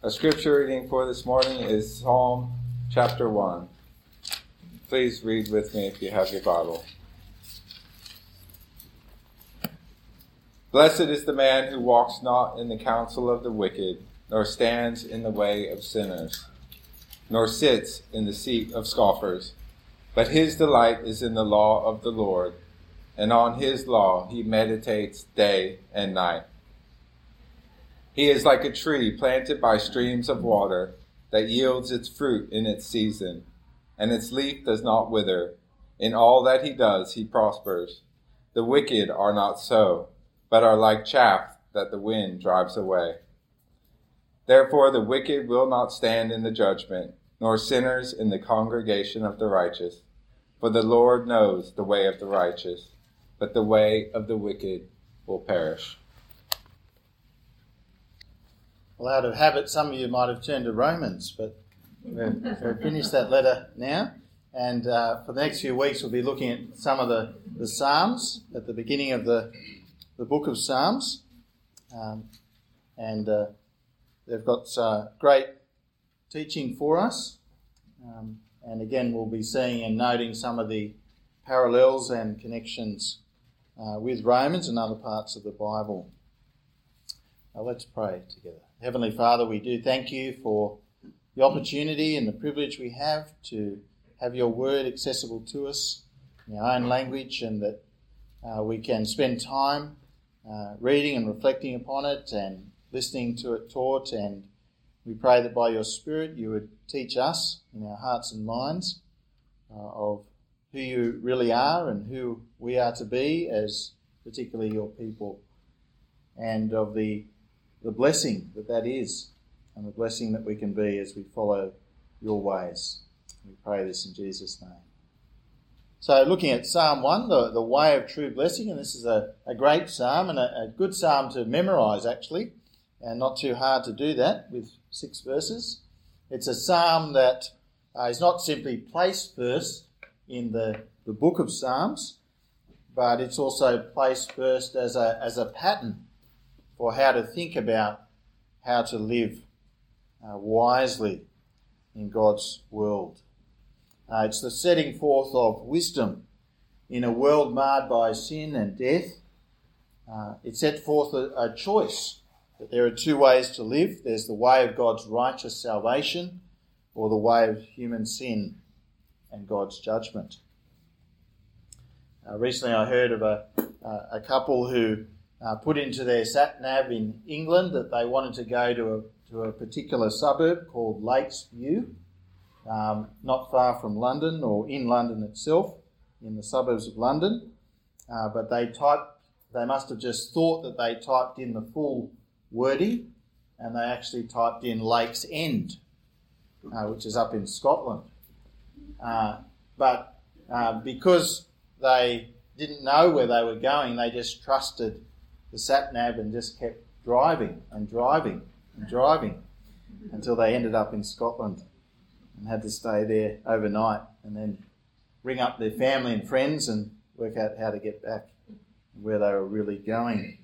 Our scripture reading for this morning is Psalm chapter 1. Please read with me if you have your Bible. Blessed is the man who walks not in the counsel of the wicked, nor stands in the way of sinners, nor sits in the seat of scoffers. But his delight is in the law of the Lord, and on his law he meditates day and night. He is like a tree planted by streams of water that yields its fruit in its season, and its leaf does not wither. In all that he does, he prospers. The wicked are not so, but are like chaff that the wind drives away. Therefore the wicked will not stand in the judgment, nor sinners in the congregation of the righteous. For the Lord knows the way of the righteous, but the way of the wicked will perish. Well, out of habit, some of you might have turned to Romans, but we've finished that letter now. And for the next few weeks, we'll be looking at some of the Psalms at the beginning of the book of Psalms. And they've got great teaching for us. And again, we'll be seeing and noting some of the parallels and connections with Romans and other parts of the Bible. Now let's pray together. Heavenly Father, we do thank you for the opportunity and the privilege we have to have your word accessible to us in our own language, and that we can spend time reading and reflecting upon it and listening to it taught. And we pray that by your Spirit you would teach us in our hearts and minds of who you really are and who we are to be as particularly your people, and of the blessing that is, and the blessing that we can be as we follow your ways. We pray this in Jesus' name. So looking at Psalm 1, the way of true blessing, and this is a great psalm and a good psalm to memorise actually, and not too hard to do that with 6 verses. It's a psalm that is not simply placed first in the book of Psalms, but it's also placed first as a pattern for how to think about how to live wisely in God's world. It's the setting forth of wisdom in a world marred by sin and death. It sets forth a choice that there are 2 ways to live. There's the way of God's righteous salvation, or the way of human sin and God's judgment. Recently I heard of a couple who put into their sat-nav in England that they wanted to go to a particular suburb called Lakes View, not far from London or in London itself, in the suburbs of London. But they must have just thought that they typed in the full wording, and they actually typed in Lakes End, which is up in Scotland. But because they didn't know where they were going, they just trusted the sat-nav and just kept driving and driving and driving until they ended up in Scotland and had to stay there overnight and then ring up their family and friends and work out how to get back where they were really going.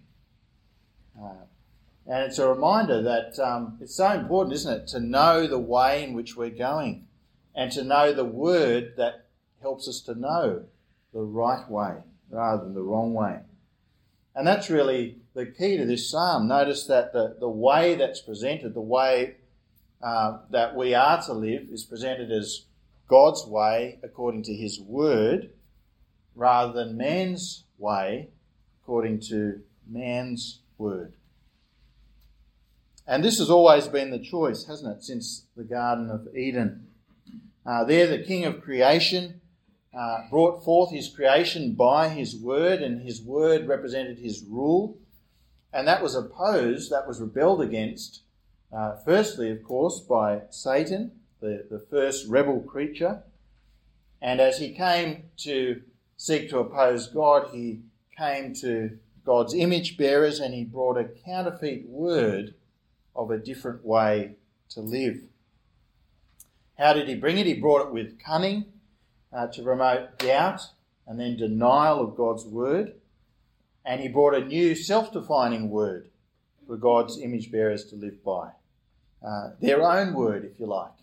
And it's a reminder that it's so important, isn't it, to know the way in which we're going and to know the word that helps us to know the right way rather than the wrong way. And that's really the key to this psalm. Notice that the way that's presented, the way that we are to live, is presented as God's way according to his word, rather than man's way according to man's word. And this has always been the choice, hasn't it, since the Garden of Eden. There the King of creation brought forth his creation by his word, and his word represented his rule. And that was opposed, that was rebelled against, firstly, of course, by Satan, the first rebel creature. And as he came to seek to oppose God, he came to God's image bearers, and he brought a counterfeit word of a different way to live. How did he bring it? He brought it with cunning to promote doubt and then denial of God's word. And he brought a new self-defining word for God's image bearers to live by. their own word, if you like,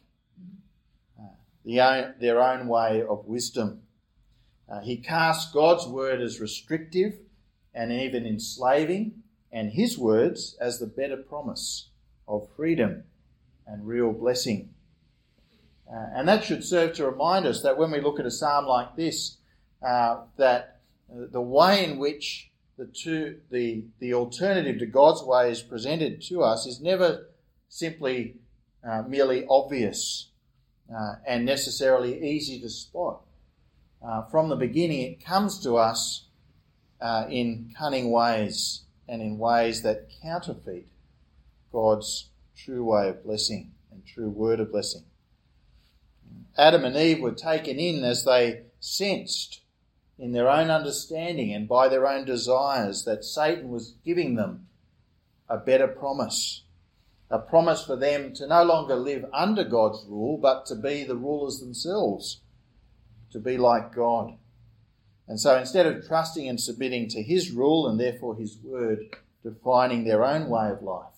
their own way of wisdom. He casts God's word as restrictive and even enslaving, and his words as the better promise of freedom and real blessing. And that should serve to remind us that when we look at a psalm like this, that the way in which the alternative to God's way is presented to us is never simply merely obvious and necessarily easy to spot. From the beginning, it comes to us in cunning ways and in ways that counterfeit God's true way of blessing and true word of blessing. Adam and Eve were taken in as they sensed in their own understanding and by their own desires that Satan was giving them a better promise, a promise for them to no longer live under God's rule, but to be the rulers themselves, to be like God. And so instead of trusting and submitting to his rule and therefore his word, defining their own way of life,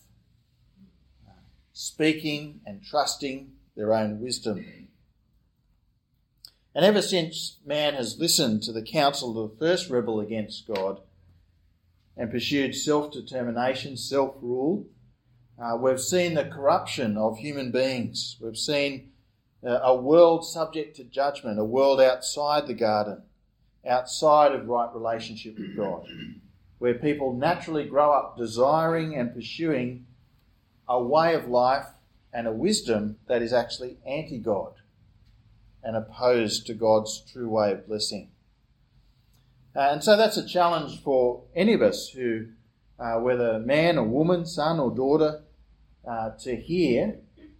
speaking and trusting their own wisdom. And ever since man has listened to the counsel of the first rebel against God and pursued self-determination, self-rule, we've seen the corruption of human beings. We've seen a world subject to judgment, a world outside the garden, outside of right relationship with God, where people naturally grow up desiring and pursuing a way of life and a wisdom that is actually anti-God and opposed to God's true way of blessing. And so that's a challenge for any of us who, whether man or woman, son or daughter, to hear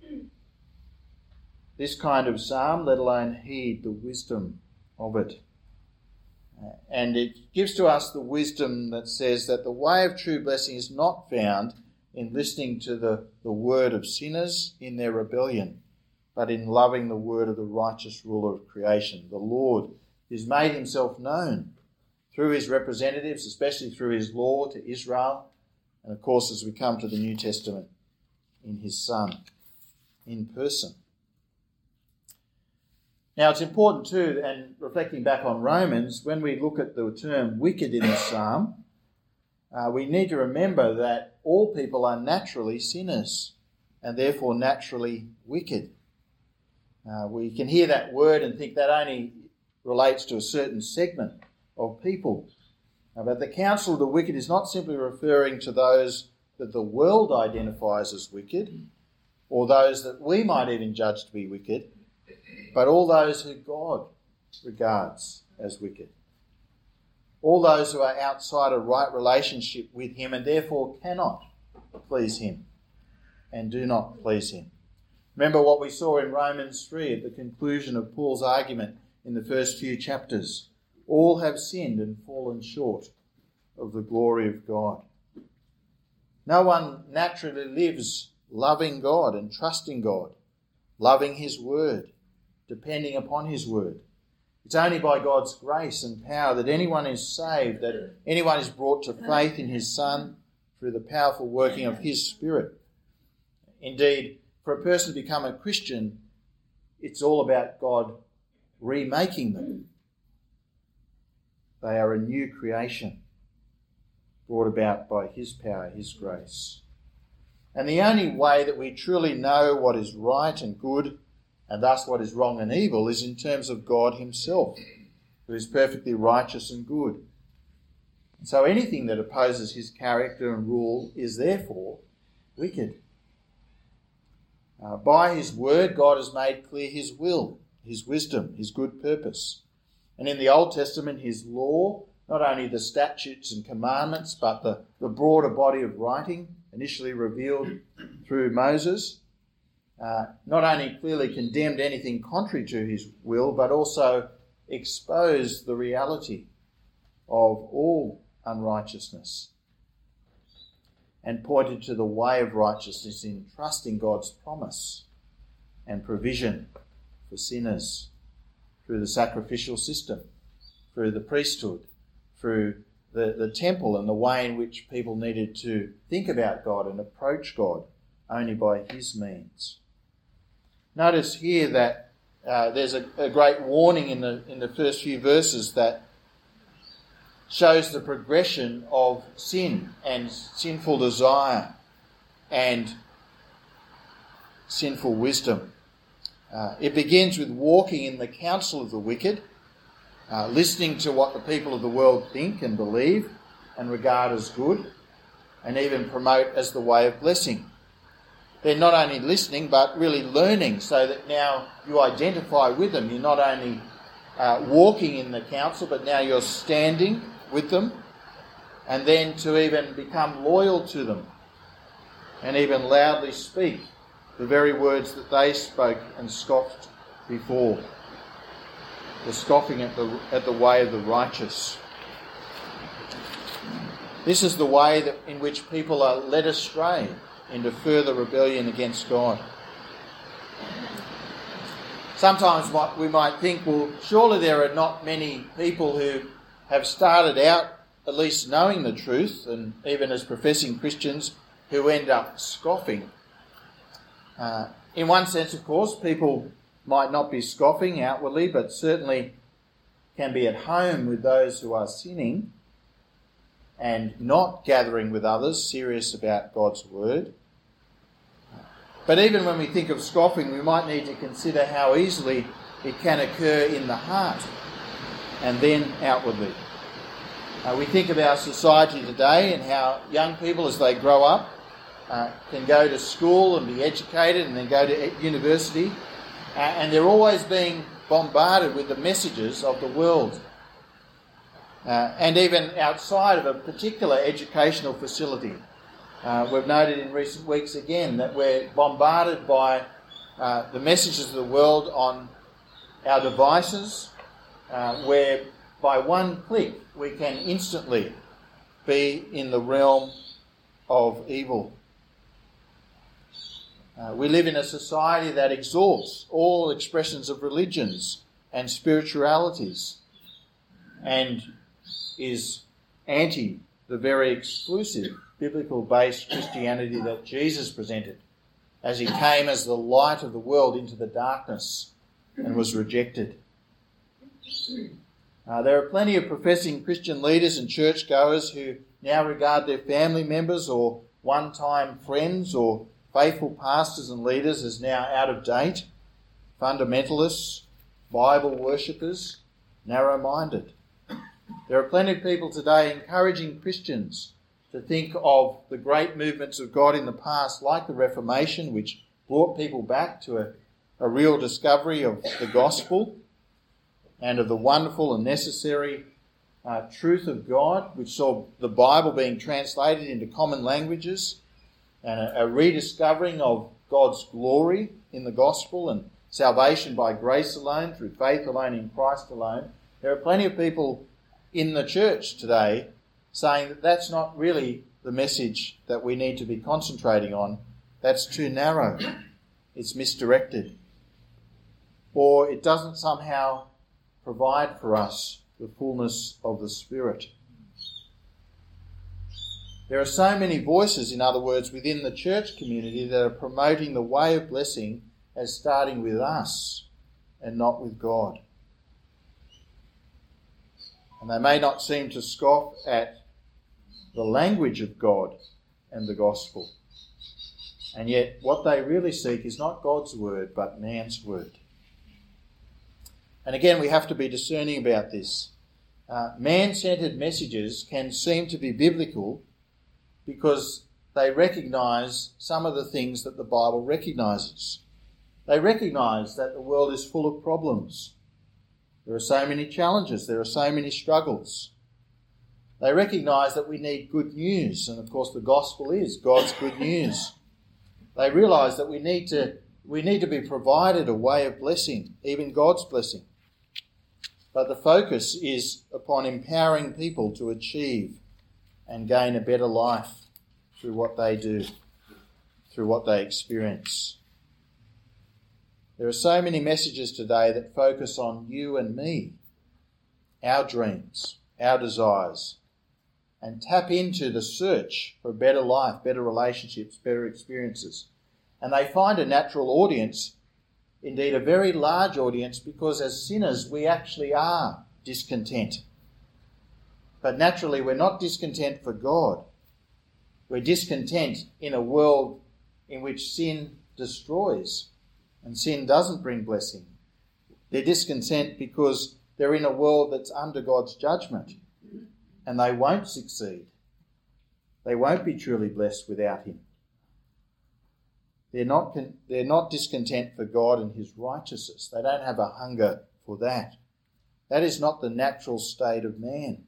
this kind of psalm, let alone heed the wisdom of it. And it gives to us the wisdom that says that the way of true blessing is not found in listening to the word of sinners in their rebellion, but in loving the word of the righteous ruler of creation, the Lord, who's made himself known through his representatives, especially through his law to Israel, and of course as we come to the New Testament, in his Son, in person. Now it's important too, and reflecting back on Romans, when we look at the term wicked in the psalm, we need to remember that all people are naturally sinners and therefore naturally wicked. We can hear that word and think that only relates to a certain segment of people. But the counsel of the wicked is not simply referring to those that the world identifies as wicked, or those that we might even judge to be wicked, but all those who God regards as wicked. All those who are outside a right relationship with him and therefore cannot please him and do not please him. Remember what we saw in Romans 3 at the conclusion of Paul's argument in the first few chapters. All have sinned and fallen short of the glory of God. No one naturally lives loving God and trusting God, loving his word, depending upon his word. It's only by God's grace and power that anyone is saved, that anyone is brought to faith in his Son through the powerful working of his Spirit. Indeed, for a person to become a Christian, it's all about God remaking them. They are a new creation, brought about by his power, his grace. And the only way that we truly know what is right and good, and thus what is wrong and evil, is in terms of God himself, who is perfectly righteous and good. And so anything that opposes his character and rule is therefore wicked. By his word, God has made clear his will, his wisdom, his good purpose. And in the Old Testament, his law, not only the statutes and commandments, but the broader body of writing initially revealed through Moses, not only clearly condemned anything contrary to his will, but also exposed the reality of all unrighteousness and pointed to the way of righteousness in trusting God's promise and provision for sinners through the sacrificial system, through the priesthood, through the temple and the way in which people needed to think about God and approach God only by his means. Notice here that there's a great warning in the first few verses that shows the progression of sin and sinful desire and sinful wisdom. It begins with walking in the counsel of the wicked, listening to what the people of the world think and believe and regard as good, and even promote as the way of blessing. They're not only listening but really learning, so that now you identify with them. You're not only walking in the counsel, but now you're standing with them, and then to even become loyal to them and even loudly speak the very words that they spoke and scoffed before. The scoffing at the way of the righteous. This is the way in which people are led astray into further rebellion against God. Sometimes we might think, well, surely there are not many people who have started out at least knowing the truth, and even as professing Christians, who end up scoffing. In one sense, of course, people might not be scoffing outwardly, but certainly can be at home with those who are sinning and not gathering with others serious about God's word. But even when we think of scoffing, we might need to consider how easily it can occur in the heart and then outwardly. We think of our society today and how young people, as they grow up, can go to school and be educated and then go to university, and they're always being bombarded with the messages of the world. And even outside of a particular educational facility. We've noted in recent weeks again that we're bombarded by the messages of the world on our devices, where by one click we can instantly be in the realm of evil. We live in a society that exalts all expressions of religions and spiritualities and is anti the very exclusive biblical-based Christianity that Jesus presented as he came as the light of the world into the darkness and was rejected. There are plenty of professing Christian leaders and churchgoers who now regard their family members or one-time friends or faithful pastors and leaders as now out of date, fundamentalists, Bible worshippers, narrow-minded. There are plenty of people today encouraging Christians to think of the great movements of God in the past, like the Reformation, which brought people back to a real discovery of the gospel and of the wonderful and necessary truth of God, which saw the Bible being translated into common languages, and a rediscovering of God's glory in the gospel and salvation by grace alone, through faith alone, in Christ alone. There are plenty of people in the church today saying that that's not really the message that we need to be concentrating on. That's too narrow. It's misdirected. Or it doesn't somehow provide for us the fullness of the Spirit. There are so many voices, in other words, within the church community that are promoting the way of blessing as starting with us and not with God. And they may not seem to scoff at the language of God and the gospel. And yet what they really seek is not God's word, but man's word. And again, we have to be discerning about this. Man-centered messages can seem to be biblical because they recognise some of the things that the Bible recognises. They recognise that the world is full of problems. There are so many challenges. There are so many struggles. They recognise that we need good news, and of course the gospel is God's good news. They realise that we need to be provided a way of blessing, even God's blessing. But the focus is upon empowering people to achieve and gain a better life through what they do, through what they experience. There are so many messages today that focus on you and me, our dreams, our desires, and tap into the search for a better life, better relationships, better experiences. And they find a natural audience, indeed a very large audience, because as sinners we actually are discontent. But naturally we're not discontent for God. We're discontent in a world in which sin destroys and sin doesn't bring blessing. They're discontent because they're in a world that's under God's judgment and they won't succeed. They won't be truly blessed without him. They're not discontent for God and his righteousness. They don't have a hunger for that. That is not the natural state of man.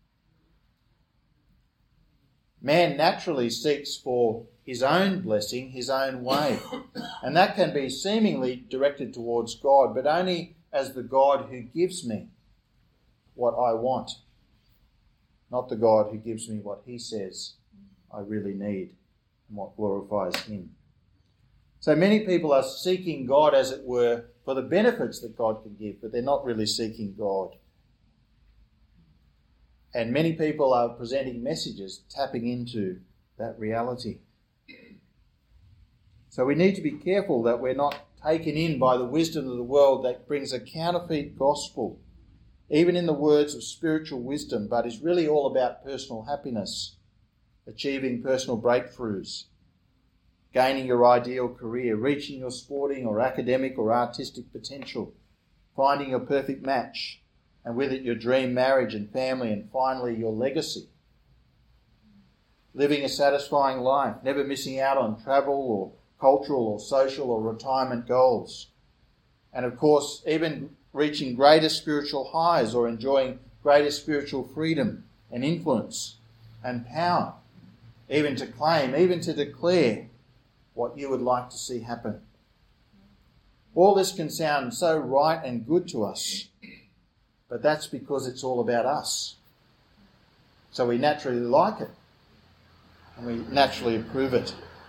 Man naturally seeks for his own blessing, his own way. And that can be seemingly directed towards God, but only as the God who gives me what I want, not the God who gives me what he says I really need and what glorifies him. So many people are seeking God, as it were, for the benefits that God can give, but they're not really seeking God. And many people are presenting messages tapping into that reality. So we need to be careful that we're not taken in by the wisdom of the world that brings a counterfeit gospel, even in the words of spiritual wisdom, but is really all about personal happiness, achieving personal breakthroughs, gaining your ideal career, reaching your sporting or academic or artistic potential, finding your perfect match, and with it your dream marriage and family, and finally your legacy. Living a satisfying life, never missing out on travel or cultural or social or retirement goals. And of course, even reaching greater spiritual highs or enjoying greater spiritual freedom and influence and power, even to claim, even to declare what you would like to see happen. All this can sound so right and good to us, but that's because it's all about us. So we naturally like it, and we naturally approve it.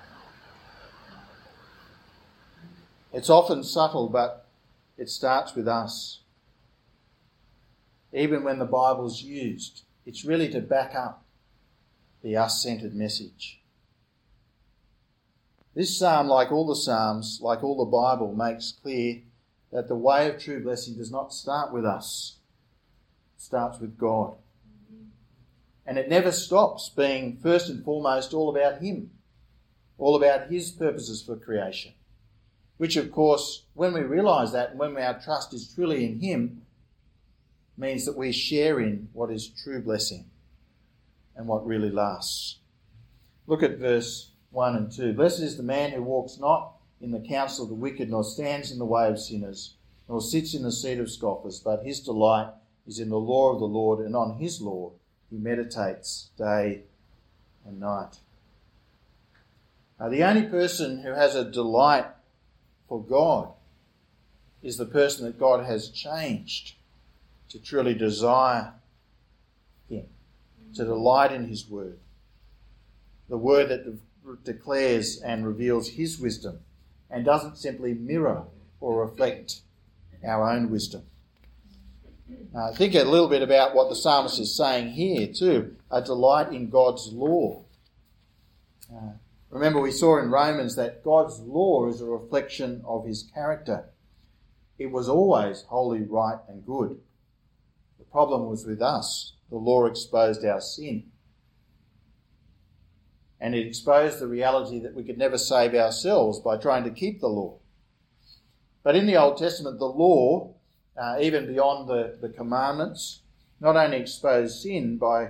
It's often subtle, but it starts with us. Even when the Bible's used, it's really to back up the us-centered message. This psalm, like all the psalms, like all the Bible, makes clear that the way of true blessing does not start with us. It starts with God. And it never stops being first and foremost all about him, all about his purposes for creation. Which, of course, when we realise that and when our trust is truly in him, means that we share in what is true blessing and what really lasts. Look at verse 1 and 2. Blessed is the man who walks not in the counsel of the wicked, nor stands in the way of sinners, nor sits in the seat of scoffers, but his delight is in the law of the Lord, and on his law he meditates day and night. The only person who has a delight for God is the person that God has changed to truly desire him, to delight in his word. The word that declares and reveals his wisdom and doesn't simply mirror or reflect our own wisdom. Think a little bit about what the psalmist is saying here too, a delight in God's law. Remember, we saw in Romans that God's law is a reflection of his character. It was always holy, right, and good. The problem was with us. The law exposed our sin. And it exposed the reality that we could never save ourselves by trying to keep the law. But in the Old Testament, the law, even beyond the commandments, not only exposed sin by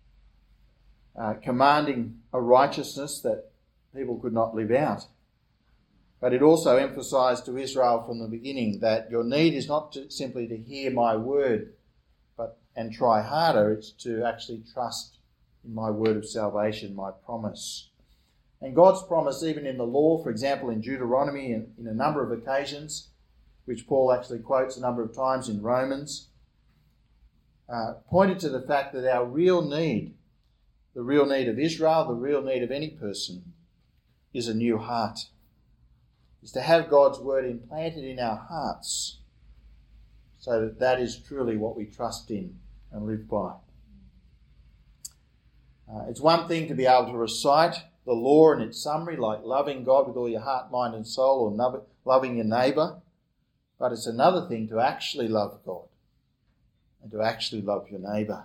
commanding a righteousness that people could not live out, but it also emphasised to Israel from the beginning that your need is not simply to hear my word and try harder, it's to actually trust in my word of salvation, my promise. And God's promise, even in the law, for example, in Deuteronomy and in a number of occasions, which Paul actually quotes a number of times in Romans, pointed to the fact that our real need, the real need of Israel, the real need of any person, is a new heart. Is to have God's word implanted in our hearts so that that is truly what we trust in and live by. It's one thing to be able to recite the law in its summary, like loving God with all your heart, mind and soul, or loving your neighbour. But it's another thing to actually love God and to actually love your neighbour.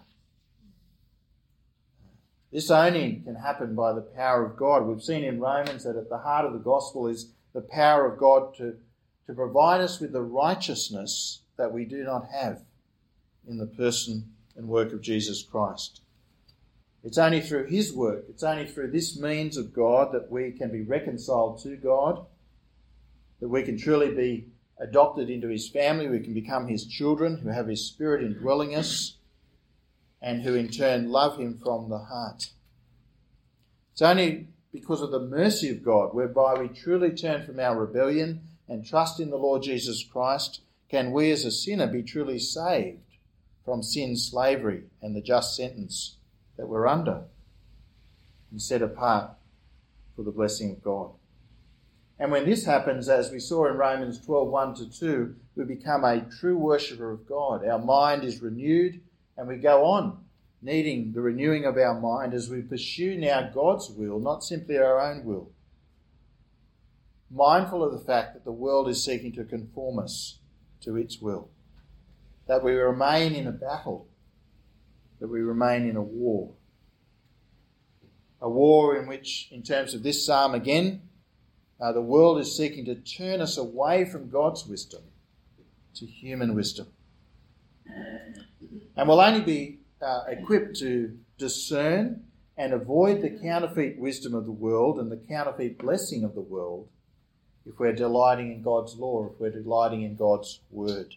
This only can happen by the power of God. We've seen in Romans that at the heart of the gospel is the power of God to provide us with the righteousness that we do not have in the person and work of Jesus Christ. It's only through his work, it's only through this means of God that we can be reconciled to God, that we can truly be adopted into his family, we can become his children who have his Spirit indwelling us and who in turn love him from the heart. It's only because of the mercy of God, whereby we truly turn from our rebellion and trust in the Lord Jesus Christ, can we as a sinner be truly saved from sin's slavery and the just sentence that we're under and set apart for the blessing of God. And when this happens, as we saw in Romans 12:1-2, we become a true worshipper of God. Our mind is renewed and we go on needing the renewing of our mind as we pursue now God's will, not simply our own will. Mindful of the fact that the world is seeking to conform us to its will. That we remain in a battle, that we remain in a war. A war in which, in terms of this psalm again, the world is seeking to turn us away from God's wisdom to human wisdom. And we'll only be equipped to discern and avoid the counterfeit wisdom of the world and the counterfeit blessing of the world if we're delighting in God's law, if we're delighting in God's word.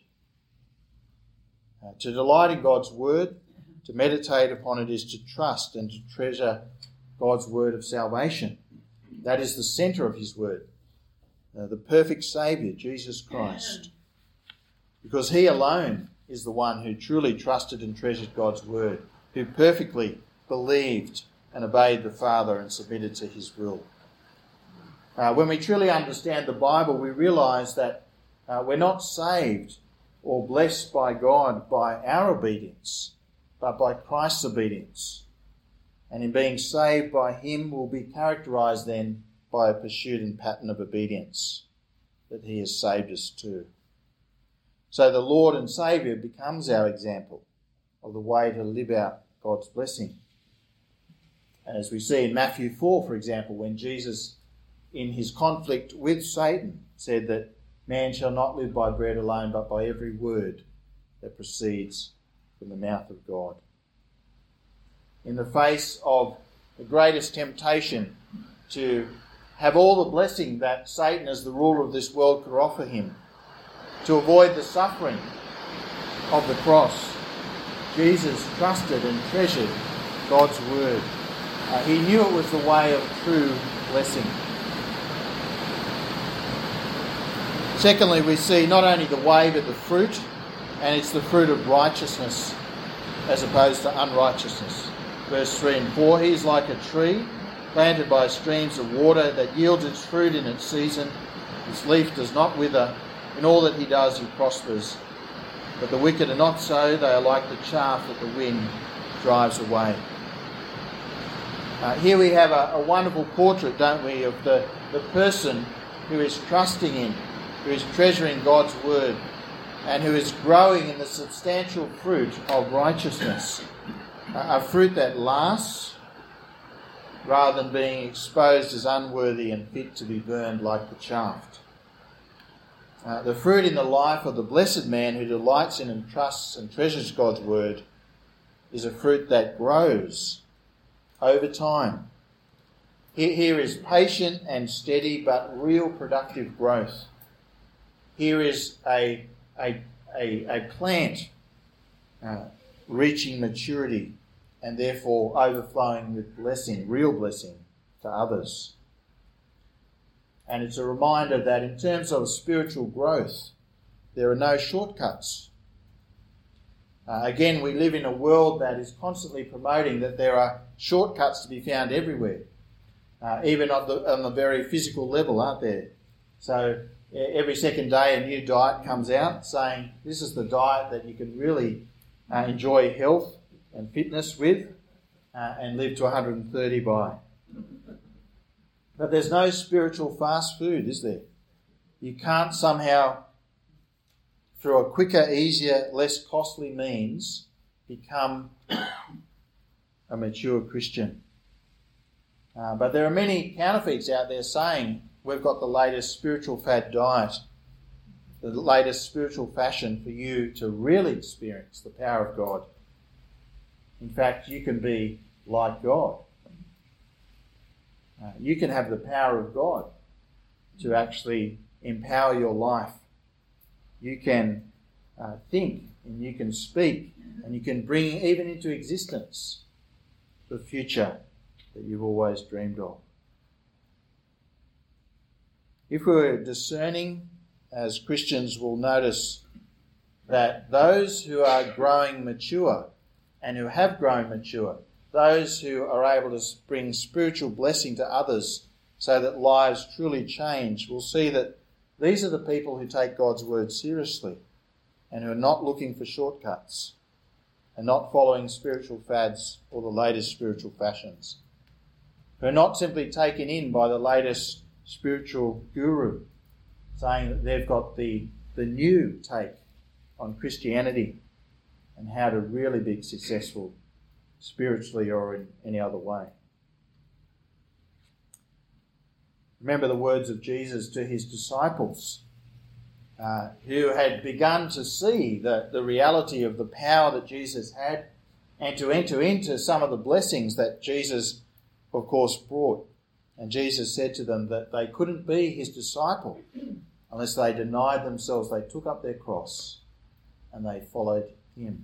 To delight in God's word, to meditate upon it, is to trust and to treasure God's word of salvation. That is the centre of his word, the perfect Saviour, Jesus Christ. Because he alone is the one who truly trusted and treasured God's word, who perfectly believed and obeyed the Father and submitted to his will. When we truly understand the Bible, we realise that we're not saved or blessed by God by our obedience, but by Christ's obedience. And in being saved by him, we'll be characterised then by a pursuit and pattern of obedience that he has saved us to. So the Lord and Saviour becomes our example of the way to live out God's blessing. As we see in Matthew 4, for example, when Jesus, in his conflict with Satan, said that man shall not live by bread alone, but by every word that proceeds from the mouth of God. In the face of the greatest temptation to have all the blessing that Satan as the ruler of this world could offer him, to avoid the suffering of the cross, Jesus trusted and treasured God's word. He knew it was the way of true blessing. Secondly, we see not only the way but the fruit, and it's the fruit of righteousness as opposed to unrighteousness. Verse 3 and 4, he is like a tree planted by streams of water that yields its fruit in its season. Its leaf does not wither. In all that he does, he prospers. But the wicked are not so. They are like the chaff that the wind drives away. Here we have a wonderful portrait, don't we, of the person who is trusting in, who is treasuring God's word, and who is growing in the substantial fruit of righteousness. A fruit that lasts, rather than being exposed as unworthy and fit to be burned like the chaff. The fruit in the life of the blessed man who delights in and trusts and treasures God's word is a fruit that grows over time. Here is patient and steady but real productive growth. Here is a plant reaching maturity and therefore overflowing with blessing, real blessing to others. And it's a reminder that in terms of spiritual growth, there are no shortcuts. Again, we live in a world that is constantly promoting that there are shortcuts to be found everywhere, even on the very physical level, aren't there? So every second day a new diet comes out saying this is the diet that you can really enjoy health and fitness with and live to 130 by. But there's no spiritual fast food, is there? You can't somehow, through a quicker, easier, less costly means, become a mature Christian. But there are many counterfeits out there saying we've got the latest spiritual fad diet, the latest spiritual fashion for you to really experience the power of God. In fact, you can be like God. You can have the power of God to actually empower your life. You can think and you can speak and you can bring even into existence the future that you've always dreamed of. If we're discerning, as Christians, we'll notice that those who are growing mature and who have grown mature, those who are able to bring spiritual blessing to others so that lives truly change, will see that these are the people who take God's word seriously and who are not looking for shortcuts and not following spiritual fads or the latest spiritual fashions, who are not simply taken in by the latest spiritual guru saying that they've got the new take on Christianity and how to really be successful spiritually or in any other way. Remember the words of Jesus to his disciples, who had begun to see the reality of the power that Jesus had and to enter into some of the blessings that Jesus, of course, brought. And Jesus said to them that they couldn't be his disciple unless they denied themselves, they took up their cross and they followed him.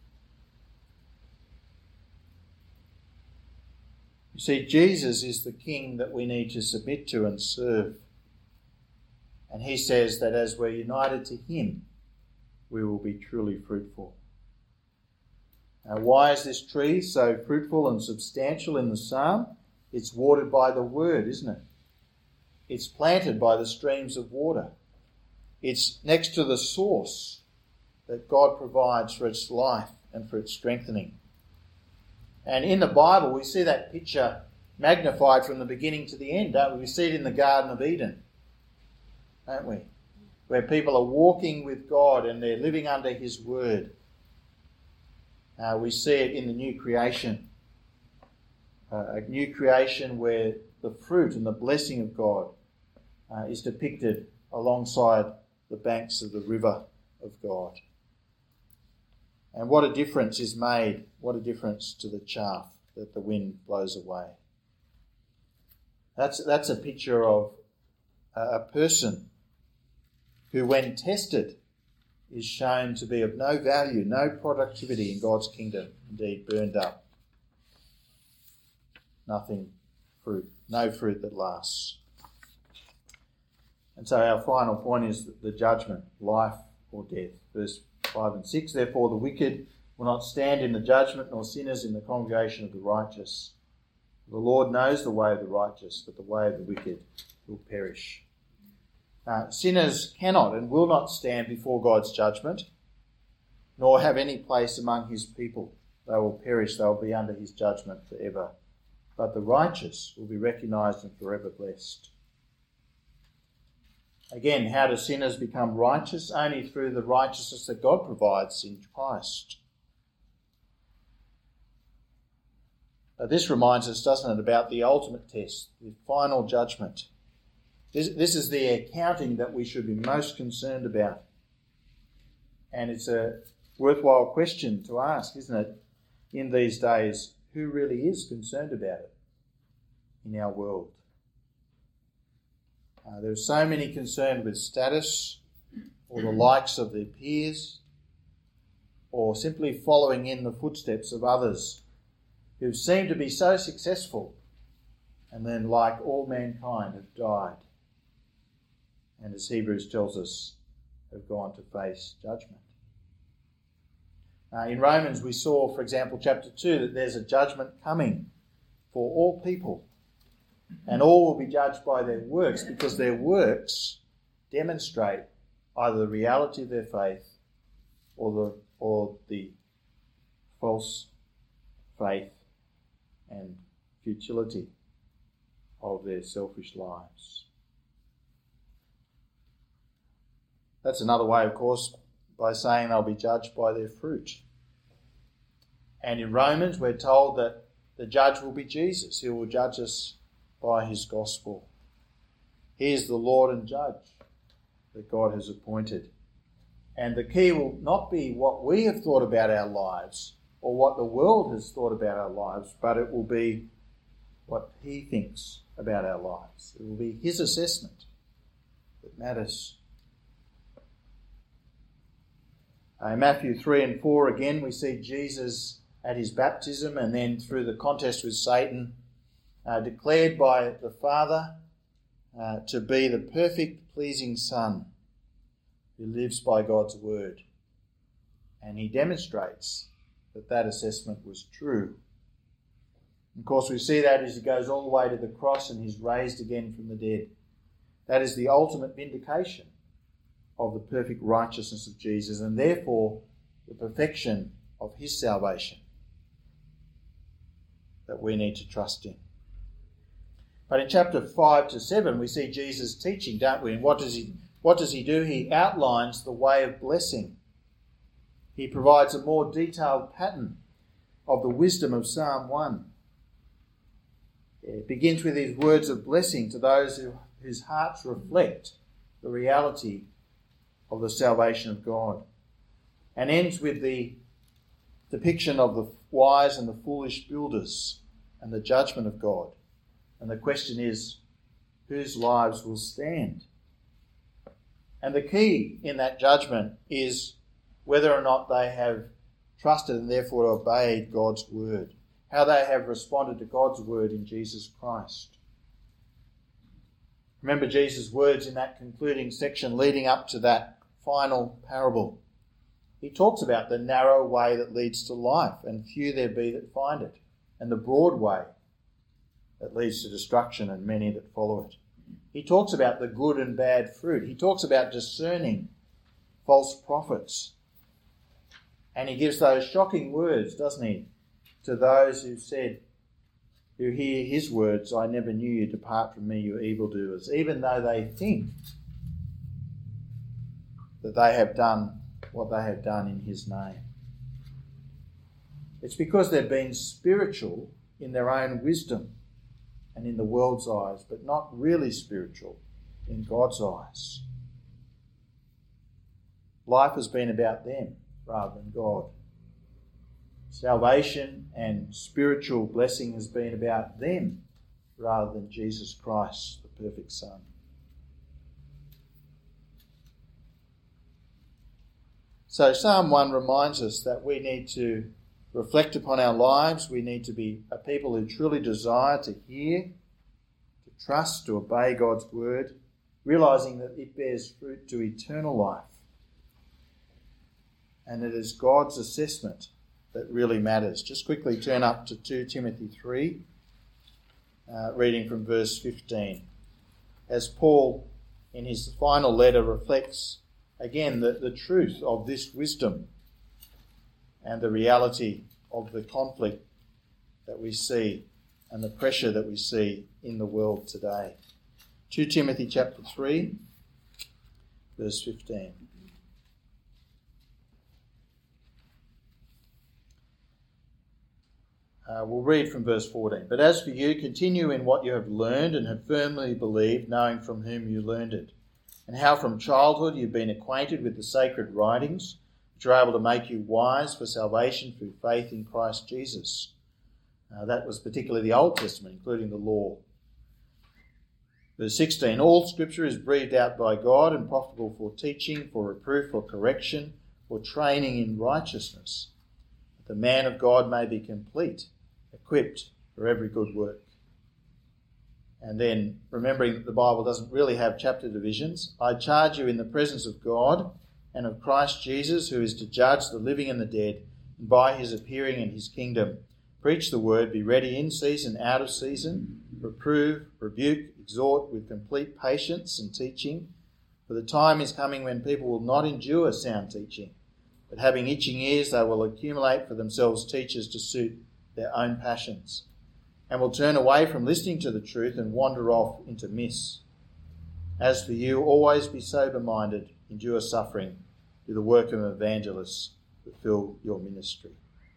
You see, Jesus is the King that we need to submit to and serve. And he says that as we're united to him, we will be truly fruitful. Now, why is this tree so fruitful and substantial in the psalm? It's watered by the word, isn't it? It's planted by the streams of water. It's next to the source that God provides for its life and for its strengthening. And in the Bible, we see that picture magnified from the beginning to the end, don't we? We see it in the Garden of Eden, don't we? Where people are walking with God and they're living under his word. We see it in the new creation. A new creation where the fruit and the blessing of God is depicted alongside the banks of the river of God. And what a difference is made, what a difference to the chaff that the wind blows away. That's a picture of a person who, when tested, is shown to be of no value, no productivity in God's kingdom, indeed burned up. Nothing fruit, no fruit that lasts. And so our final point is the judgment, life or death. Verse 5 and 6, therefore the wicked will not stand in the judgment, nor sinners in the congregation of the righteous. The Lord knows the way of the righteous, but the way of the wicked will perish. Sinners cannot and will not stand before God's judgment, nor have any place among his people. They will perish, they will be under his judgment forever. But the righteous will be recognised and forever blessed. Again, how do sinners become righteous? Only through the righteousness that God provides in Christ. This reminds us, doesn't it, about the ultimate test, the final judgment. This is the accounting that we should be most concerned about. And it's a worthwhile question to ask, isn't it, in these days, who really is concerned about it in our world? There are so many concerned with status or the likes of their peers or simply following in the footsteps of others who seem to be so successful and then, like all mankind, have died. And as Hebrews tells us, have gone to face judgment. In Romans we saw, for example, chapter 2, that there's a judgment coming for all people. And all will be judged by their works, because their works demonstrate either the reality of their faith or the false faith and futility of their selfish lives. That's another way, of course, by saying they'll be judged by their fruit. And in Romans, we're told that the judge will be Jesus, who will judge us by his gospel. He is the Lord and judge that God has appointed. And the key will not be what we have thought about our lives or what the world has thought about our lives, but it will be what he thinks about our lives. It will be his assessment that matters. In Matthew 3 and 4, again, we see Jesus at his baptism and then through the contest with Satan, declared by the Father to be the perfect, pleasing Son who lives by God's word. And he demonstrates that that assessment was true. Of course, we see that as he goes all the way to the cross and he's raised again from the dead. That is the ultimate vindication of the perfect righteousness of Jesus and therefore the perfection of his salvation that we need to trust in. But in chapter 5 to 7 we see Jesus teaching, don't we? And what does he do? He outlines the way of blessing. He provides a more detailed pattern of the wisdom of Psalm 1. It begins with his words of blessing to those whose hearts reflect the reality of the salvation of God, and ends with the depiction of the wise and the foolish builders and the judgment of God. And the question is, whose lives will stand? And the key in that judgment is whether or not they have trusted and therefore obeyed God's word, how they have responded to God's word in Jesus Christ. Remember Jesus' words in that concluding section leading up to that final parable. He talks about the narrow way that leads to life, and few there be that find it, and the broad way that leads to destruction, and many that follow it. He talks about the good and bad fruit. He talks about discerning false prophets. And he gives those shocking words, doesn't he, to those who hear his words, I never knew you, depart from me, you evildoers, even though they think that they have done what they have done in his name. It's because they've been spiritual in their own wisdom and in the world's eyes, but not really spiritual in God's eyes. Life has been about them rather than God. Salvation and spiritual blessing has been about them rather than Jesus Christ, the perfect Son. So Psalm 1 reminds us that we need to reflect upon our lives. We need to be a people who truly desire to hear, to trust, to obey God's word, realising that it bears fruit to eternal life. And it is God's assessment that really matters. Just quickly turn up to 2 Timothy 3, reading from verse 15. As Paul, in his final letter, reflects again the truth of this wisdom and the reality of the conflict that we see and the pressure that we see in the world today. 2 Timothy chapter 3, verse 15. We'll read from verse 14. But as for you, continue in what you have learned and have firmly believed, knowing from whom you learned it, and how from childhood you've been acquainted with the sacred writings, which are able to make you wise for salvation through faith in Christ Jesus. That was particularly the Old Testament, including the law. Verse 16, all Scripture is breathed out by God and profitable for teaching, for reproof, for correction, for training in righteousness, that the man of God may be complete, equipped for every good work. And then, remembering that the Bible doesn't really have chapter divisions, I charge you in the presence of God and of Christ Jesus, who is to judge the living and the dead, and by his appearing in his kingdom, preach the word, be ready in season, out of season, reprove, rebuke, exhort with complete patience and teaching. For the time is coming when people will not endure sound teaching, but having itching ears they will accumulate for themselves teachers to suit their own passions, and will turn away from listening to the truth and wander off into myths. As for you, always be sober-minded, endure suffering, do the work of evangelists, fulfill your ministry.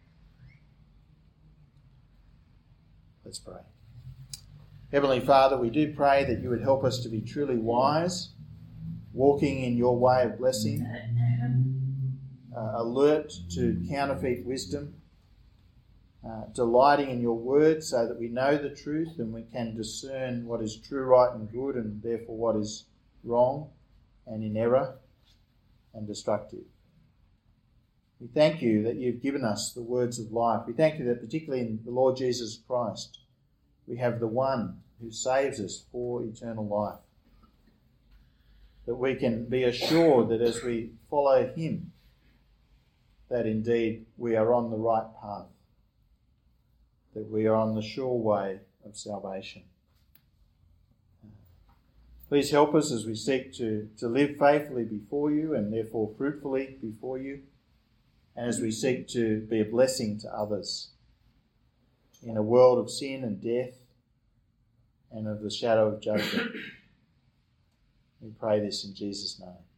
Let's pray. Heavenly Father, we do pray that you would help us to be truly wise, walking in your way of blessing, alert to counterfeit wisdom, delighting in your word so that we know the truth and we can discern what is true, right and good, and therefore what is wrong and in error and destructive. We thank you that you've given us the words of life. We thank you that particularly in the Lord Jesus Christ, we have the one who saves us for eternal life. That we can be assured that as we follow him, that indeed we are on the right path, that we are on the sure way of salvation. Please help us as we seek to live faithfully before you and therefore fruitfully before you, and as we seek to be a blessing to others in a world of sin and death and of the shadow of judgment. We pray this in Jesus' name.